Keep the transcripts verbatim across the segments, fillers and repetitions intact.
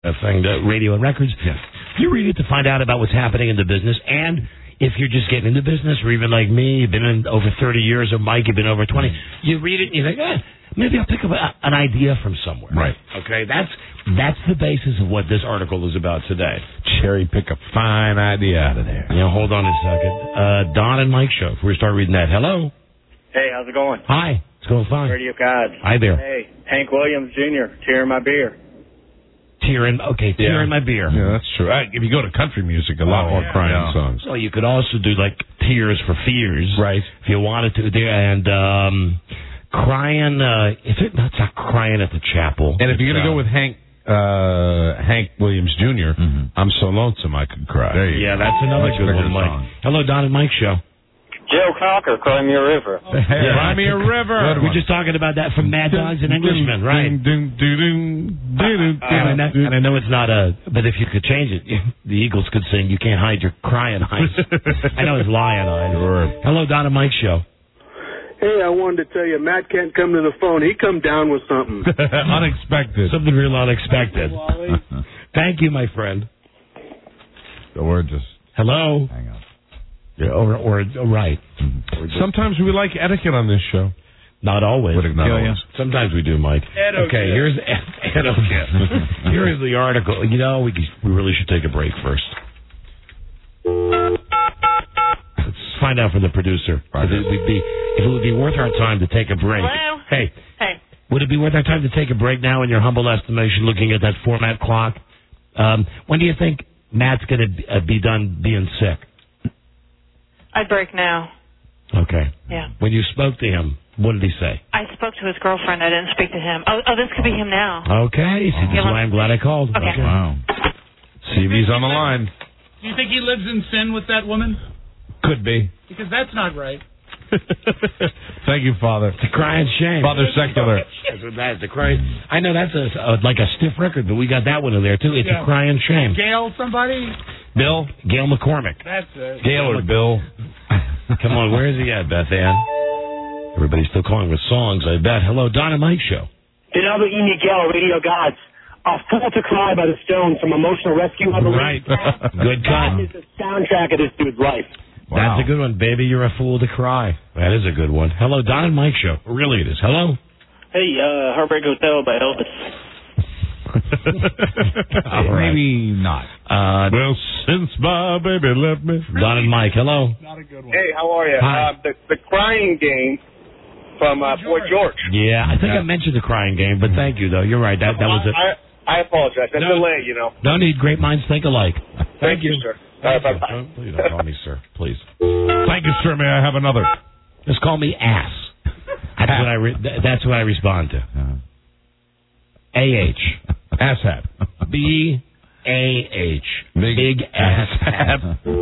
thing, the radio and records. Yes. You read it to find out about what's happening in the business, and if you're just getting into business, or even like me, you've been in over thirty years, or Mike, you've been over twenty, you read it and you think, eh, maybe I'll pick up a, an idea from somewhere. Right. Okay, that's that's the basis of what this article is about today. Cherry pick a fine idea out of there. You know, hold on a second. Uh, Don and Mike show. Before we start reading that, hello. Hey, how's it going? Hi. It's going fine. Radio Gods. Hi there. Hey, Hank Williams Junior, Tear in My Beer. Tear in, okay, tear Yeah. in my beer. Yeah, that's true. I, if you go to country music, a lot Oh, more yeah. crying Yeah. songs. So you could also do like Tears for Fears, Right. If you wanted to, there and um, crying. Uh, if it, that's not crying at the chapel. And if you're going to uh, go with Hank uh, Hank Williams Junior, mm-hmm. I'm so lonesome I could cry. There you yeah, go. that's another Much good bigger one, Mike. song. Hello, Don and Mike show. Joe Cocker, Cry Me a River. Hey, Cry Me a River. We're just talking about that from Mad Dogs and Englishmen, right? Ding, ding, ding, ding, ding, And I, know, and I know it's not a, but if you could change it, the Eagles could sing, "You Can't Hide Your Crying Eyes." I know it's Lion Eyes. Sure. Hello, Don and Mike show. Hey, I wanted to tell you, Matt can't come to the phone. He come down with something. Unexpected. Something real unexpected. Thank you, my friend. So we're just Hello. hang on. Yeah, or, or, or right. Or just- Sometimes we like etiquette on this show. not always. What, not always? Sometimes we do, Mike. Okay, here's etiquette. Here is the article. You know, we we really should take a break first. Let's find out from the producer if it would be if it would be worth our time to take a break. Hello? Hey, Hey. would it be worth our time to take a break now? In your humble estimation, looking at that format clock, um, when do you think Matt's going to uh, be done being sick? I'd break now. Okay. Yeah. When you spoke to him, what did he say? I spoke to his girlfriend. I didn't speak to him. Oh, oh, this could be him now. Okay. See, that's why I'm glad I called. Okay. Wow. C V's on the line. Do you think he lives in sin with that woman? Could be. Because that's not right. Thank you, Father. It's a crying shame. Father Secular. That's what that's a crying. I know that's a, a like a stiff record, but we got that one in there too. It's Yeah. a crying shame. Gail, somebody? Bill, Gail McCormick. That's it. Gail or Bill. Come on, where is he at, Beth Ann? Everybody's still calling with songs, I bet. Hello, Don and Mike show. Denaldo E. Miguel, Radio Gods. A Fool to Cry by the Stones from Emotional Rescue, I believe. Right. Good That cut. is the soundtrack of this dude's life. That's a good one, baby. You're a fool to cry. That is a good one. Hello, Don and Mike show. Really, it is. Hello. Hey, uh, Heartbreak Hotel by Elvis. All right. Maybe not. Uh, Well, since my baby left me. Don and Mike, hello. Not a good one. Hey, how are you? Hi. Uh, the, the Crying Game from uh, Fort George. Yeah, I think I mentioned the crying game, but thank you, though. You're right. That that was a I, I apologize. That's No. delay, you know. no need. Great minds think alike. Thank you, sir. All right, bye-bye. Don't, please don't call me sir, please. Thank you, sir. May I have another? Just call me ass. That's what I re- th- that's what I respond to. A H Ass hat. B A H Big Big ass hat.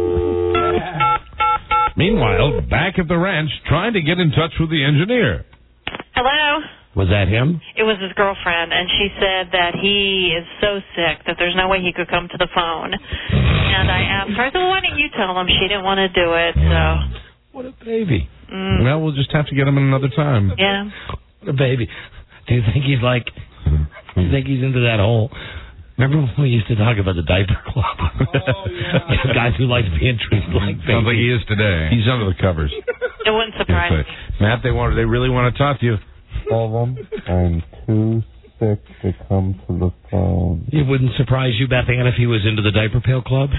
Meanwhile, back at the ranch, trying to get in touch with the engineer. Hello? Was that him? It was his girlfriend, and she said that he is so sick that there's no way he could come to the phone. And I asked her, I said, well, why didn't you tell him? She didn't want to do it, so... What a baby. Mm, Well, we'll just have to get him another time. yeah. What a baby. Do you think he's like? Do you think he's into that whole? Remember when we used to talk about the diaper club? Oh, yeah. Guys who like being treated like Sounds like babies. he is today. He's under the covers. It wouldn't surprise me. Matt, they want. They really want to talk to you. Tell them I'm too sick to come to the phone. It wouldn't surprise you, Beth Ann, if he was into the diaper pail club.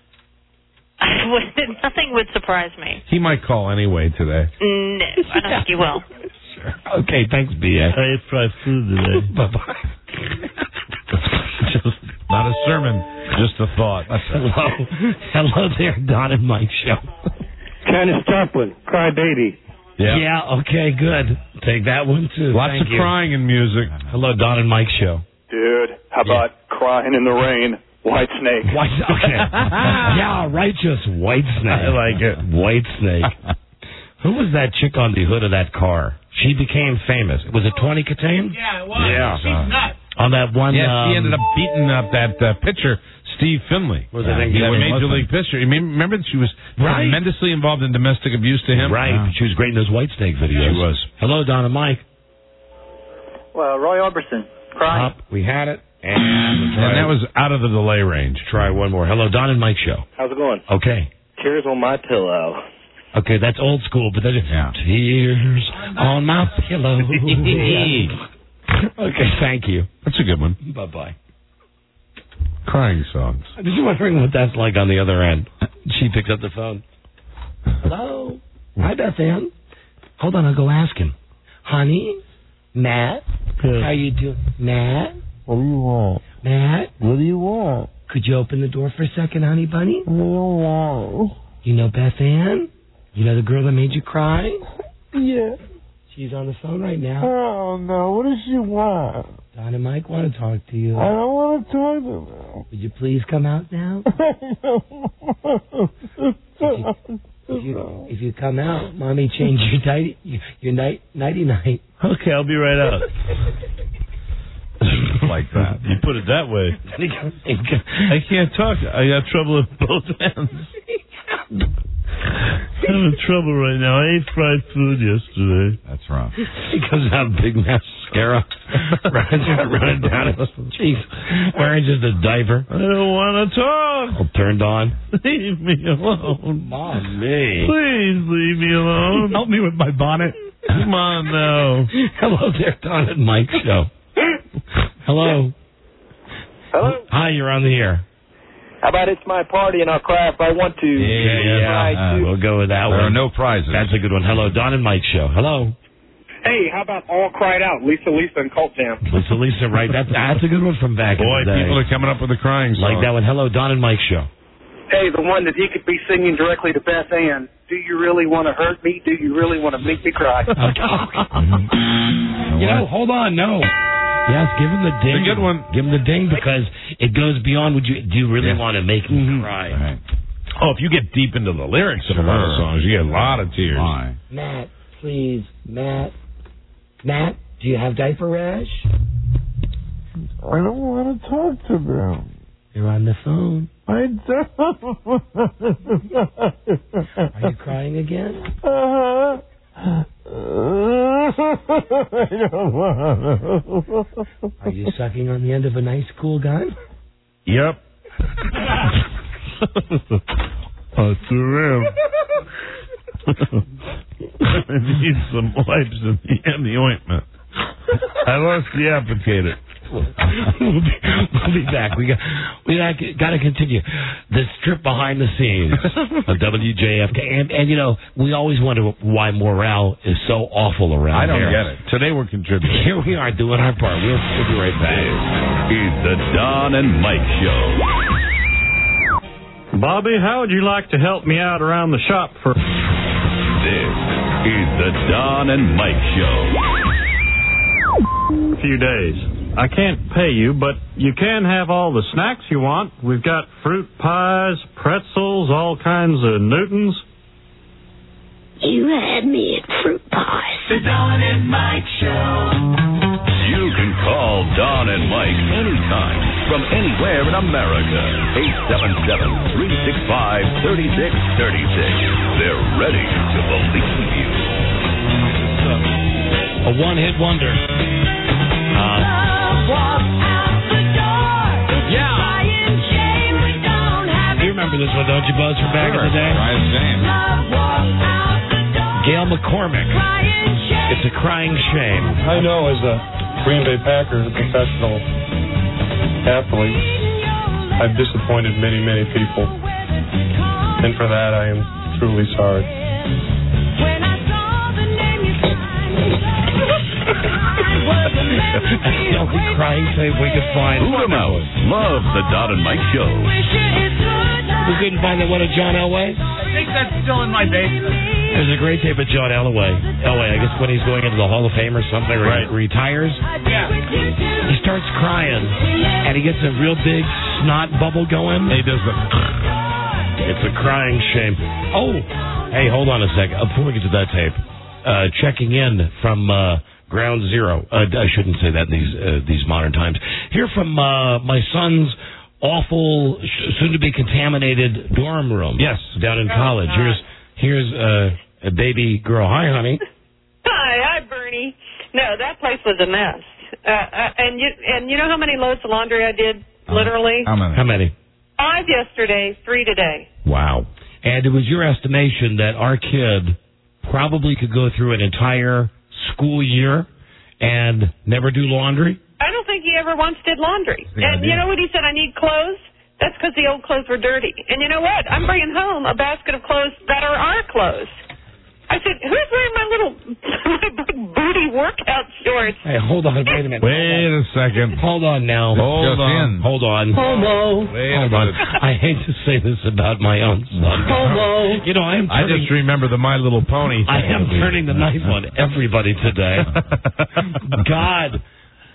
Nothing would surprise me. He might call anyway today. No, I don't think he will. Sure. Okay, thanks, B A. I ate fried food today. Bye-bye. Just not a sermon, just a thought. Hello. Hello there, Don and Mike show. Janis Joplin, Cry Baby. Yeah. Yeah, okay, good. Take that one, too. Lots Thank of you. crying in music. Hello, Don and Mike show. Dude, how about Crying in the Rain, White Snake? White, okay. Yeah, righteous White Snake. I like it. White Snake. Who was that chick on the hood of that car? She became famous. Was it Tawny Katane? Yeah, it was. Yeah. She's nuts. On that one... Yeah, um, she ended up beating up that uh, pitcher, Steve Finley. Was it yeah, in- yeah, yeah, Major wasn't. League pitcher. You mean- Remember that she was Right. tremendously involved in domestic abuse to him? Right. She was great in those White Snake videos. She was. Hello, Don and Mike. Well, Roy Orbison, Crying. Up. We had it. And, and that was out of the delay range. Try one more. Hello, Don and Mike show. How's it going? Okay. Tears on my pillow. Okay, that's old school, but that's yeah. Tears on my pillow. Okay, thank you. That's a good one. Bye-bye. Crying songs. I'm just wondering what that's like on the other end. She picks up the phone. Hello? Hi, Beth Ann. Hold on, I'll go ask him. Honey? Matt? How you doing? Matt? What do you want? Matt? What do you want? Could you open the door for a second, honey bunny? What do you want? You know Beth Ann? You know the girl that made you cry? Yeah. She's on the phone right now. Oh, no. What does she want? Don and Mike want to talk to you. I don't want to talk to them. Would you please come out now? If you, if you come out, Mommy change your night, your night, nighty night. Okay, I'll be right out. Like that. You put it that way. I can't talk. I got trouble with both hands. I'm in trouble right now. I ate fried food yesterday. That's wrong. He comes out big mascara, running, running down his cheeks, wearing just a diaper. I don't want to talk. All turned on. Leave me alone. Mommy. Please leave me alone. Help me with my bonnet. Come on now. Hello there, Don and Mike show. Hello. Hello? Hi, you're on the air. How about it's my party and I'll cry if I want to? Yeah, yeah. Cry Uh, too. we'll go with that There one. are no prizes. That's a good one. Hello, Don and Mike show. Hello. Hey, how about All Cried Out, Lisa Lisa and Cult Jam? Lisa Lisa, right? That's, that's a good one from back Boy, in the day. people are coming up with the crying song. Like that one. Hello, Don and Mike show. Hey, the one that he could be singing directly to Beth Ann. Do you really want to hurt me? Do you really want to make me cry? You know, hold on, no. Yes, give him the ding. It's a good one. Give him the ding because it goes beyond. Would you? Do you really Yes. want to make me Mm-hmm. cry? Right. Oh, if you get deep into the lyrics of a lot of songs, you get a lot of tears. Why? Matt, please, Matt. Matt, do you have diaper rash? I don't want to talk to them. You're on the phone. I don't. Are you crying again? Uh-huh. I don't want to. Are you sucking on the end of a nice cool gun? Yep. Oh, through him. I need some wipes and the, and the ointment. I lost the applicator. we'll, be, we'll be back. We got we got to continue this trip behind the scenes of W J F K, and and you know we always wonder why morale is so awful around I don't here. get it. Today we're contributing. Here we are doing our part. We'll, we'll be right back. This is the Don and Mike Show. Bobby, how would you like to help me out around the shop for... This is the Don and Mike Show. a few days. I can't pay you, but you can have all the snacks you want. We've got fruit pies, pretzels, all kinds of Newtons. You had me at fruit pies. The Don and Mike Show. You can call Don and Mike anytime from anywhere in America. eight seven seven, three six five, three six three six. They're ready to believe you. A one-hit wonder. Uh, yeah. You remember this one, don't you, Buzz, from back Sure. in the day? Crying shame. Gail McCormick. It's a crying shame. I know as a Green Bay Packers, a professional athlete, I've disappointed many, many people. And for that, I am truly sorry. That's the only crying shame we could find. Hoot 'em out. Love the Don and Mike Show. We couldn't find that one of John Elway? I think that's still in my basement. There's a great tape of John Elway. Elway, I guess when he's going into the Hall of Fame or something, or Right. he retires. Yeah. He starts crying, and he gets a real big snot bubble going. He does the... It's a crying shame. Oh, hey, hold on a second. Uh, Before we get to that tape, uh, checking in from uh, Ground Zero. Uh, I shouldn't say that in these uh, these modern times. Here from uh, my son's awful, soon-to-be contaminated dorm room. Yes. Down in college. Here's here's uh, a baby girl. Hi, honey. Hi, hi, Bernie. No, that place was a mess. Uh, uh, and you and you know how many loads of laundry I did? Literally. How many? How many? Five yesterday, three today. Wow. And it was your estimation that our kid probably could go through an entire school year and never do laundry? I don't think he ever once did laundry. the And idea. you know what he said? I need clothes. That's because the old clothes were dirty. And you know what? I'm bringing home a basket of clothes that are our clothes. I said, who's wearing my little my big booty workout shorts? Hey, hold on. Wait a minute. Wait a second. Hold on now. Hold Just on. in. Hold on. Homo. Wait Hold a on. minute. I hate to say this about my own son. Homo. You know, I am I turning, just remember the My Little Pony. I am turning the knife on everybody today. God.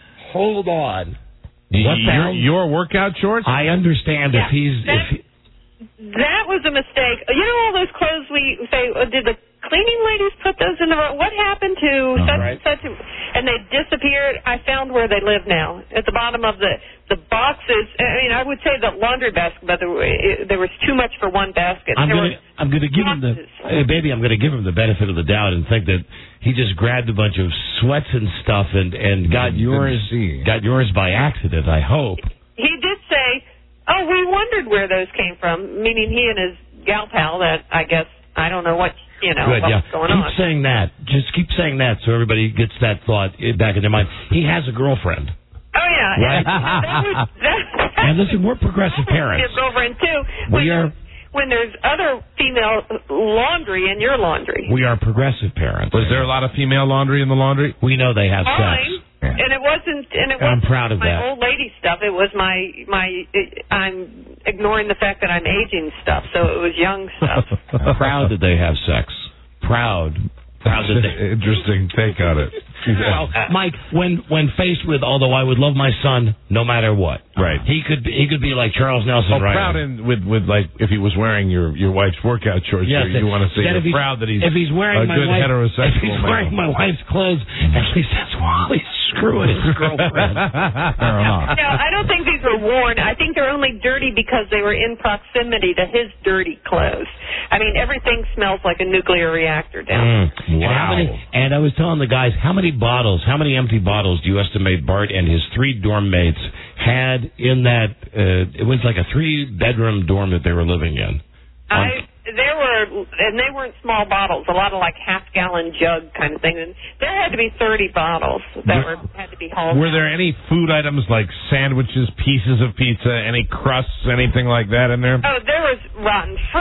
Hold on. What the your, hell? your workout shorts? I understand Yeah, if he's... that- If he, That was a mistake. You know all those clothes we say, uh, did the cleaning ladies put those in the row? What happened to such right. and such? And they disappeared. I found where they live now, at the bottom of the, the boxes. I mean, I would say the laundry basket, but there, were, it, there was too much for one basket. I'm There gonna, were I'm gonna give him the, hey, baby, I'm gonna give him the benefit of the doubt and think that he just grabbed a bunch of sweats and stuff and, and got yours, got yours by accident, I hope. He did say, oh, we wondered where those came from, meaning he and his gal pal that I guess, I don't know what, you know, Good, what's yeah. going keep on. saying that. Just keep saying that so everybody gets that thought back in their mind. He has a girlfriend. Oh, yeah. Right. And that was, that, And listen, we're progressive parents. his girlfriend, too. When, We are when there's other female laundry in your laundry. we are progressive parents. Was there a lot of female laundry in the laundry? We know they have sex. Fine. And it wasn't, and it I'm wasn't proud of my that. old lady stuff. It was my, my, it, I'm ignoring the fact that I'm aging stuff, so it was young stuff. Proud that they have sex. Proud. Proud that they... Interesting take on it. Well, Mike, when when faced with, although I would love my son no matter what, Right. He could be, he could be like Charles Nelson. Oh, Riley. proud in, with with like if he was wearing your your wife's workout shorts. Yes, you, you want to say that you're if he's- proud that he's if he's wearing a my good wife, heterosexual if he's male. wearing my wife's clothes, at least that's while he's screwing his girlfriend. Fair enough. No, I don't think these were worn. I think they're only dirty because they were in proximity to his dirty clothes. I mean, everything smells like a nuclear reactor down Mm. And, how many, and I was telling the guys, how many bottles, how many empty bottles do you estimate Bart and his three dorm mates had in that, uh, it was like a three-bedroom dorm that they were living in? I there were, and they weren't small bottles. A lot of like half-gallon jug kind of thing. And there had to be thirty bottles that were had to be hauled. Were there any food items like sandwiches, pieces of pizza, any crusts, anything like that in there? Oh, there was rotten fruit.